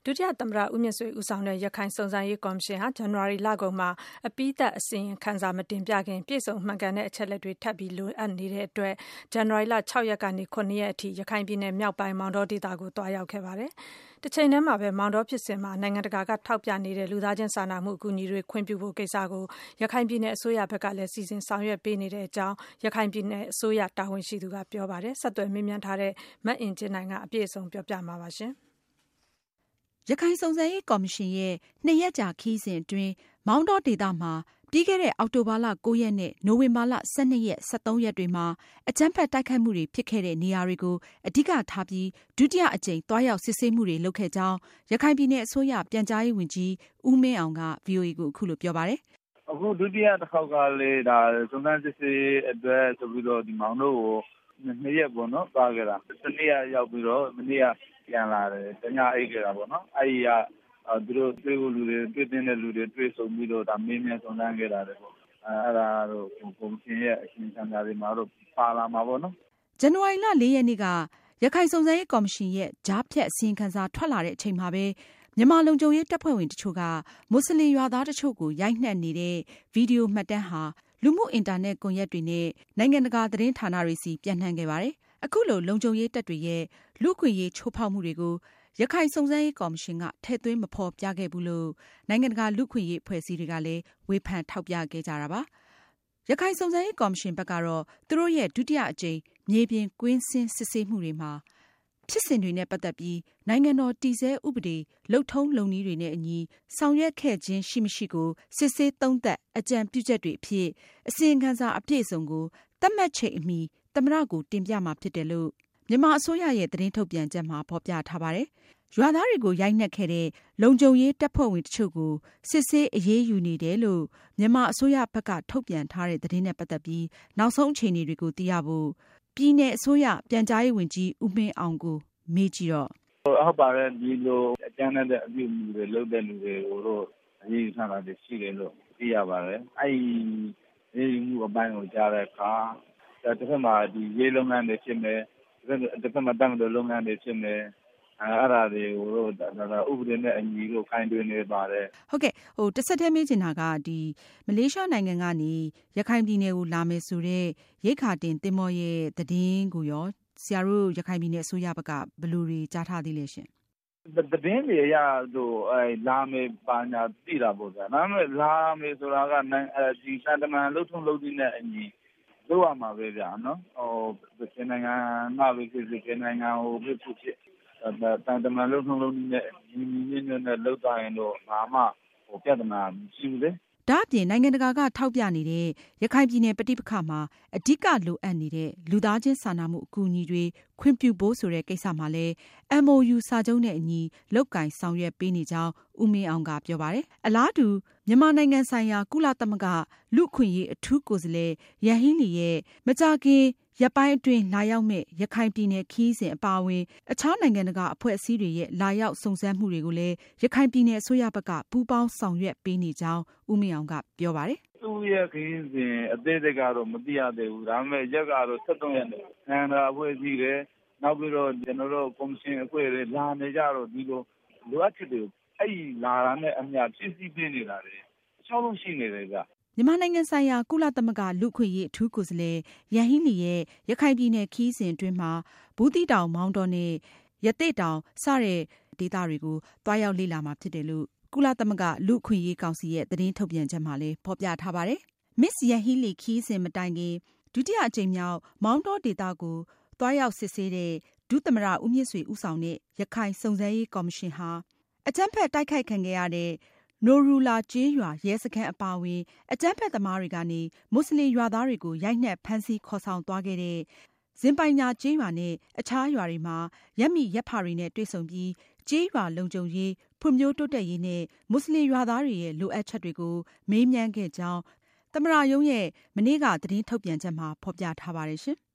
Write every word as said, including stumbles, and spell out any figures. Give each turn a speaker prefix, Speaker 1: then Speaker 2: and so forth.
Speaker 1: ဒုတိယသမ္မတဦးမြင့်ဆွေဦးဆောင်တဲ့ရခိုင်စုံစမ်းရေးကော်မရှင်ဟာဇန်နဝါရီလကုန်မှာအပြီးသတ်အစီရင်ခံစာမတင်ပြခင်ပြည့်စုံမှန်ကန်တဲ့အချက်အလက်တွေထပ်ပြီးလိုအပ်နေတဲ့အတွက်ဇန်နဝါရီလ၆ရက်ကနေခုနှစ်ရက်အထိရခိုင်ပြည်နယ်မြောက်ပိုင်းမောင်တောဒေသကိုသွားရောက်ခဲ့ပါတယ်။တစ်ချိန်တည်းမှာပဲမောင်တောဖြစ်စဉ်မှာနိုင်ငံတကာကထောက်ပြနေတဲ့လူသားချင်းစာနာမှုအကူအညီတွေခွင့်ပြုဖို့ကိစ္စကိုရခိုင်ပြည်နယ်အစိုးရဘက်ကလည်းစီစဉ်ဆောင်ရွက်ပေးနေတဲ့အကြောင်းရခိုင်ပြည်နယ်အစိုးရတာဝန်ရှိသူကပြောပါတယ်။ဆက်သွယ်မေးမြန်းထားတဲ့မအင်ကြင်းနိုင်ကအပြည့်အစုံပြောပြမှာပါရှင်
Speaker 2: ။ရခိုင်စုံစမ်းရေးကော်မရှင်ရဲ့နှစ်ရက်ကြာခရီးစဉ်အတွင်းမောင်တောဒေသမှာပြီးခဲ့တဲ့အောက်တိုဘာလ၉ရက်နဲ့နိုဝင်ဘာလ၁၂ရက်၁၃ရက်တွေမှာအကြမ်းဖက်တိုက်ခိုက်မှုတွေဖြစ်ခဲ့တဲ့နေရာတွေကိုအဓိကထားပြီးဒုတိယအကြိမ်သွားရောက်စစ်ဆေးမှုတွေလုပ်ခဲ့ကြောင်းရခိုင်ပြည်နယ်အစိုးရပြန်ကြားရေးဝန်ကြီးဦးမင်းအောင်က ဗွီအိုအေ ကိုအခုလိုပြောပါတယ်
Speaker 3: ။အခုဒုတိယတစ်ခေါက်ကလေဒါစုံစမ်းစစ်ဆေးအတွက်ဆိုပြီးတော့ဒီမောင်တို့ကိုနှစ်ရက်ပေါ့နော်သွားခဲ့တာ။တနေ့ရောက်ပြီးတော့မနေ့ကပြန်လာတယ်။တညအိတ်ခဲ့တာပေါ့နော်။အဲဒီကသူတို့တွေ့ဖို့လူတွေတွေ့တဲ့လူတွေတွေ့ဆုံပြီးတော့ဒါမင်းမြန်စုံစမ်းခဲ့တာလေပေါ့အဲအဲ့ဒါတော့ကော်မရှင်ရဲ့အစီအစဉ်တွေမှာတော့ပါလာမှာပေါ့နော်
Speaker 2: ဇန်နဝါရီလ၄ရက်နေ့ကရခိုင်စုံစမ်းရေးကော်မရှင်ရဲ့ကြားဖြတ်အစီရင်ခံစာထွက်လာတဲ့အချိန်မှာပဲမြန်မာလုံခြုံရေးတပ်ဖွဲ့ဝင်တချို့ကမွတ်စလင်ရွာသားတချို့ကိုရိုက်နှက်နေတဲ့ဗီဒီယိုမှတ်တမ်းဟာလူမှုအင်တာနက်ကွန်ရက်တွေနဲ့နိုင်ငံတကာသတင်းဌာနတွေစီပြန့်နှံ့ခဲ့ပါတယ်အခုလိုလုံခြုံရေးတပ်တွေရဲ့လူ့အခွင့်အရေးချိုးဖောက်မှုတွေကိုရခိုင်စုံစမ်းရေးကော်မရှင်ကထည့်သွင်းမဖော်ပြခဲ့ဘူးလို့နိုင်ငံတကာလူ့အခွင့်အရေးအဖွဲ့အစည်းတွေကလည်းဝေဖန်ထောက်ပြခဲ့ကြတာပါ။ရခိုင်စုံစမ်းရေးကော်မရှင်ဘက်ကတော့သူတို့ရဲ့ဒုတိယအကြိမ်မြေပြင်ကွင်းဆင်းစစ်ဆေးမှုတွေမှာဖြစ်စဉ်တွေနဲ့ပတ်သက်ပြီးနိုင်ငံတော်တည်ဆဲဥပဒေလုပ်ထုံးလုပ်နည်းတွေနဲ့အညီဆောင်ရွက်ခဲ့ခြင်းရှိမရှိကိုစစ်ဆေးသုံးသပ်အကြံပြုချက်တွေအဖြစ်အစီရင်ခံစာအပြည့်အစုံကိုသတ်မှတ်ချိန်အမီသမ္မတကိုတင်ပြမှာဖြစ်တယ်လို့မြန်မာအစိုးရရဲ့သတင်းထုတ်ပြန်ချက်မှာဖော်ပြထားပါတယ်။ရွာသားတွေကိုရိုက်နှက်ခဲ့တဲ့လုံခြုံရေးတပ်ဖွဲ့ဝင်တချို့ကိုစစ်ဆေးအရေးယူနေတယ်လို့မြန်မာအစိုးရဘက်ကထုတ်ပြန်ထားတဲ့သတင်းနဲ့ပတ်သက်ပြီးနောက်ဆုံးအခြေအနေတွေကိုသိရဖို့ပြည်내အစိုးရပြန်ကြားရေးဝန်ကြီးဦးမင်းအောင်ကိုမေးကြည့်တော့
Speaker 3: ဟုတ်ပါတယ်ဒီလိုအကြမ်းနဲ့တဲ့အပြုအမူတွေလုပ်တဲ့လူတွေကိုတော့အရေးယူထားတာရှိတယ်လို့သိရပါတယ်။အဲဒီအရေးယူမှုအပိုင်းကိုကြားတဲ့အခါတစ်ဖက်မှာဒီရေးလုပ်ငန်းတွေဖြစ်မယ်တစ်ဖက်မှာတမ်းလို့လုပ်ငန်းတွေဖြစ်မယ်အဲ့ဒါတွေကိုတော့ဒါဥပဒေနဲ့အညီလို့ခိုင်းတွင်းနေပါတယ်
Speaker 2: ဟုတ်ကဲ့ဟိုတစ်ဆက်တည်းမေးချင်တာကဒီမလေးရှားနိုင်ငံကနေရခိုင်ပြည်နယ်ကိုလာမယ်ဆိုတဲ့ရိတ်ခါတင်သင်္ဘောရဲ့သတင်းကိုရောဆရာတို့ရခိုင်ပြည်နယ်အစိုးရဘက်ကဘယ်လိုတွေကြားထားသေးလဲရှင်
Speaker 3: သတင်းတွေအရတော့အဲလာမယ်ပါညာသိတာပေါ့ဗျာဒါပေမဲ့လာမယ်ဆိုတာကအဲဒီစံတမန်လှုပ်ထုံးလုပ်ပြီးနဲ့အညီလုပ်ရမှာပဲဗျာနော်ဟိုဒီနိုင်ငံမှာပဲဖြစ်ဖြစ်နိုင်ငံဟိုဖြစ်ဖြစ်တန်တမန်လုံးလုံးလုံးနဲ့ညီညီညွတ်ညွတ်နဲ့လောက်သွားရင်တော့ဘာမှဟိုပြဿနာမရှိဘူးလေ
Speaker 2: ဒါအပြင်နိုင်ငံတကာကထောက်ပြနေတဲ့ရခိုင်ပြည်နယ်ပဋိပက္ခမှာအဓိကလိုအပ်နေတဲ့လူသားချင်းစာနာမှုအကူအညီတွေခွင့်ပြုဖို့ဆိုတဲ့ကိစ္စမှာလည်း အမ် အို ယူ စာချုပ်နဲ့အညီလုပ်ကိုင်ဆောင်ရွက်ပေးနေကြောင်းဦးမင်းအောင်ကပြောပါတယ်။အလားတူမြန်မာနိုင်ငံဆိုင်ရာကုလသမဂ္ဂလူ့အခွင့်အရေးအထူးကိုယ်စားလှယ်ယန်ဟီးလီရဲ့မကြာခင်ရက်ပိုင်းအတွင်းလာရောက်မဲ့ရခိုင်ပြည်နယ်ခရီးစဉ်အပါအဝင်အခြားနိုင်ငံတကာအဖွဲ့အစည်းတွေရဲ့လာရောက်စုံစမ်းမှုတွေကိုလည်းရခိုင်ပြည်နယ်အစိုးရဘက်ကပူးပေါင်းဆောင်ရွက်ပေးနေကြောင်းဦးမင်းအောင်ကပြောပါတယ်
Speaker 3: ။သူ့ရဲ့ခရီးစဉ်အသေးစိတ်ကတော့မသိရသေးဘူး။ဒါပေမဲ့ရက်ကတော့ဆက်သုံးရက်နဲ့နိုင်ငံတကာအဖွဲ့အစည်းတွေနောက်ပြီးတော့ကျွန်တော်တို့ကော်မရှင်အဖွဲ့တွေလာနေကြတော့ဒီလိုလိုအပ်ချက်တွေအဲ့ဒီလာတာနဲ့အများဖြည့်ဆည်းပေးနေတာတွေအချောင်းလုံးရှိနေတယ်က
Speaker 2: မြန်မာနိုင်ငံဆိုင်ရာကုလသမဂ္ဂလူ့အခွင့်အရေးအထူးကိုယ်စားလှယ်ယန်ဟီးလီရဲ့ရခိုင်ပြည်နယ်ခရီးစဉ်အတွင်းမှာဘူးသီးတောင်မောင်တောနဲ့ရသေ့တောင်စတဲ့ဒေသတွေကိုတွားရောက်လေ့လာမှာဖြစ်တယ်လို့ကုလသမဂ္ဂလူ့အခွင့်အရေးကောင်စီရဲ့သတင်းထုတ်ပြန်ချက်မှာလည်းဖော်ပြထားပါတယ်။ Miss ယန်ဟီးလီခရီးစဉ်မတိုင်ခင်ဒုတိယအကြိမ်မြောက်မောင်တောဒေသကိုတွားရောက်စစ်ဆေးတဲ့ဒုသမ္မတဦးမြင့်ဆွေဦးဆောင်တဲ့ရခိုင်စုံစမ်းရေးကော်မရှင်ဟာအကြမ်းဖက်တိုက်ခိုက်ခံခဲ့ရတဲ့နိုရူလာကျေးရွာရဲစခန်းအပါအဝင်အကြမ်းဖက်သမားတွေကနေမွတ်စလင်ရွာသားတွေကိုရိုက်နှက်ဖမ်းဆီးခေါ်ဆောင်သွားခဲ့တဲ့ဇင်ပိုင်ညာကျေးရွာနဲ့အခြားရွာတွေမှာရက်မိရက်ဖတွေနဲ့တွေ့ဆုံပြီးကျေးရွာလုံခြုံရေးဖွံ့ဖြိုးတိုးတက်ရေးနဲ့မွတ်စလင်ရွာသားတွေရဲ့လိုအပ်ချက်တွေကိုမေးမြန်းခဲ့ကြောင်းသမ္မတရုံးရဲ့မနေ့ကသတင်းထုတ်ပြန်ချက်မှာဖော်ပြထားပါတယ်ရှင်။